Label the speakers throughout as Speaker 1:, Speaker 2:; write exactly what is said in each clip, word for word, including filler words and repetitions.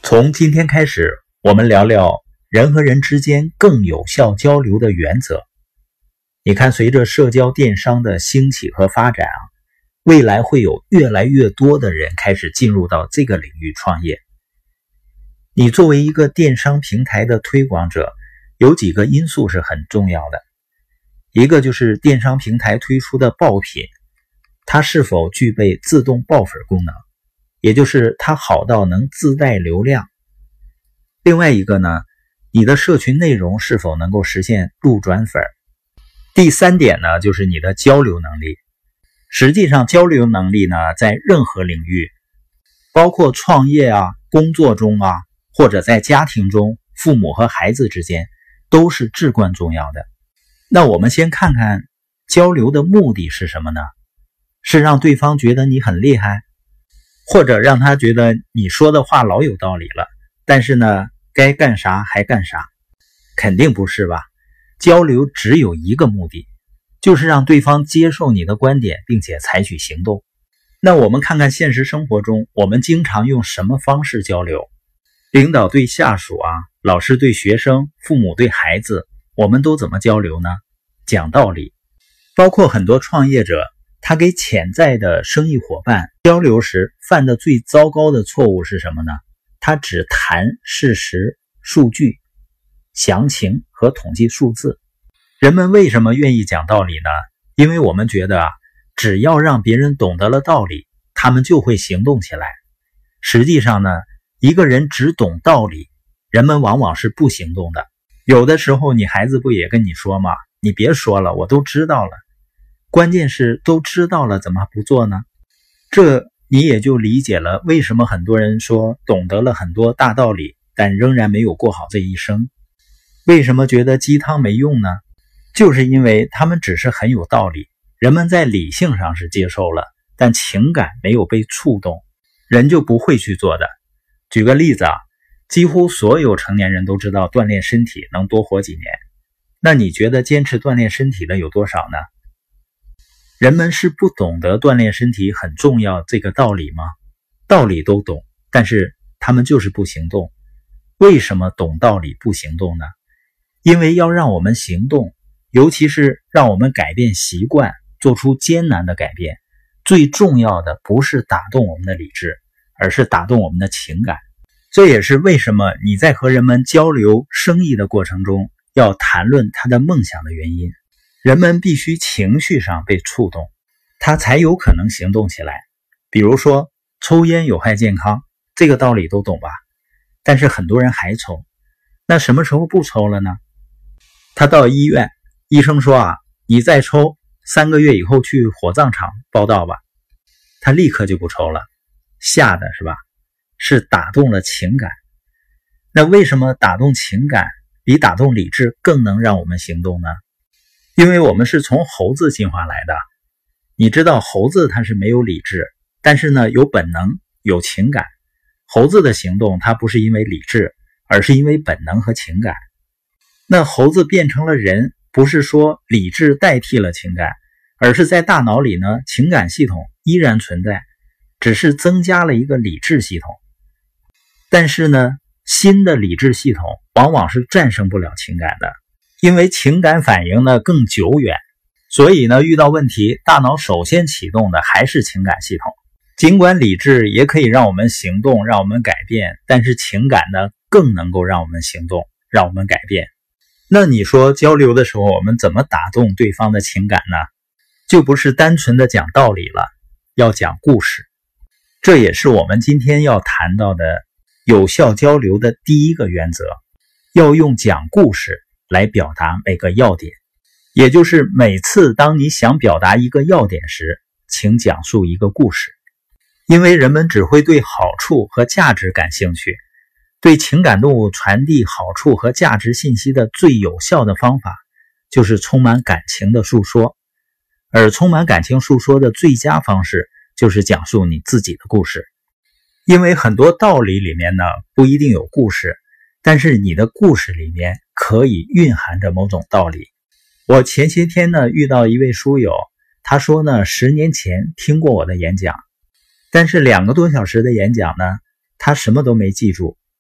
Speaker 1: 从今天开始，我们聊聊人和人之间更有效交流的原则。你看，随着社交电商的兴起和发展啊，未来会有越来越多的人开始进入到这个领域创业。你作为一个电商平台的推广者，有几个因素是很重要的。一个就是电商平台推出的爆品，它是否具备自动爆粉功能，也就是它好到能自带流量。另外一个呢，你的社群内容是否能够实现路转粉。第三点呢，就是你的交流能力。实际上交流能力呢，在任何领域，包括创业啊、工作中啊，或者在家庭中，父母和孩子之间，都是至关重要的。那我们先看看交流的目的是什么呢？是让对方觉得你很厉害，或者让他觉得你说的话老有道理了，但是呢，该干啥还干啥？肯定不是吧？交流只有一个目的，就是让对方接受你的观点，并且采取行动。那我们看看现实生活中，我们经常用什么方式交流？领导对下属啊，老师对学生，父母对孩子，我们都怎么交流呢？讲道理。包括很多创业者，他给潜在的生意伙伴交流时犯的最糟糕的错误是什么呢？他只谈事实、数据、详情和统计数字。人们为什么愿意讲道理呢？因为我们觉得啊，只要让别人懂得了道理，他们就会行动起来。实际上呢，一个人只懂道理，人们往往是不行动的。有的时候你孩子不也跟你说吗？你别说了，我都知道了。关键是都知道了，怎么不做呢？这你也就理解了为什么很多人说懂得了很多大道理，但仍然没有过好这一生。为什么觉得鸡汤没用呢？就是因为他们只是很有道理，人们在理性上是接受了，但情感没有被触动，人就不会去做的。举个例子啊，几乎所有成年人都知道锻炼身体能多活几年，那你觉得坚持锻炼身体的有多少呢？人们是不懂得锻炼身体很重要这个道理吗？道理都懂，但是他们就是不行动。为什么懂道理不行动呢？因为要让我们行动，尤其是让我们改变习惯，做出艰难的改变，最重要的不是打动我们的理智，而是打动我们的情感。这也是为什么你在和人们交流生意的过程中，要谈论他的梦想的原因。人们必须情绪上被触动，他才有可能行动起来。比如说，抽烟有害健康，这个道理都懂吧？但是很多人还抽，那什么时候不抽了呢？他到医院，医生说啊，你再抽三个月以后去火葬场报到吧，他立刻就不抽了，吓的是吧？是打动了情感。那为什么打动情感比打动理智更能让我们行动呢？因为我们是从猴子进化来的。你知道猴子它是没有理智，但是呢有本能有情感。猴子的行动它不是因为理智，而是因为本能和情感。那猴子变成了人，不是说理智代替了情感，而是在大脑里呢，情感系统依然存在，只是增加了一个理智系统。但是呢，新的理智系统往往是战胜不了情感的，因为情感反应呢更久远，所以呢遇到问题，大脑首先启动的还是情感系统。尽管理智也可以让我们行动，让我们改变，但是情感呢更能够让我们行动，让我们改变。那你说交流的时候我们怎么打动对方的情感呢？就不是单纯的讲道理了，要讲故事。这也是我们今天要谈到的有效交流的第一个原则，要用讲故事来表达每个要点。也就是每次当你想表达一个要点时，请讲述一个故事。因为人们只会对好处和价值感兴趣，对情感动物传递好处和价值信息的最有效的方法，就是充满感情的述说。而充满感情述说的最佳方式，就是讲述你自己的故事。因为很多道理里面呢，不一定有故事，但是你的故事里面可以蕴含着某种道理。我前些天呢遇到一位书友，他说呢，十年前听过我的演讲，但是两个多小时的演讲呢，他什么都没记住，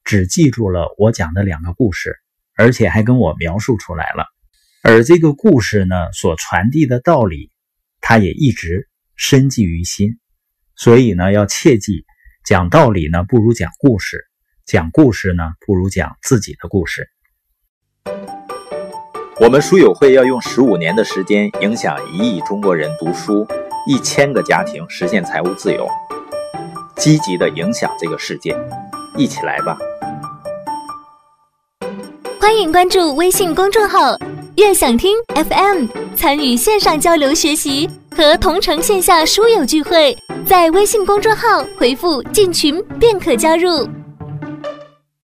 Speaker 1: 只记住了我讲的两个故事，而且还跟我描述出来了。而这个故事呢，所传递的道理，他也一直深记于心。所以呢，要切记，讲道理呢不如讲故事，讲故事呢不如讲自己的故事。我们书友会要用十五年的时间，影响一亿中国人读书，一千个家庭实现财务自由，积极的影响这个世界，一起来吧！
Speaker 2: 欢迎关注微信公众号悦享听 F M， 参与线上交流学习和同城线下书友聚会，在微信公众号回复进群便可加入。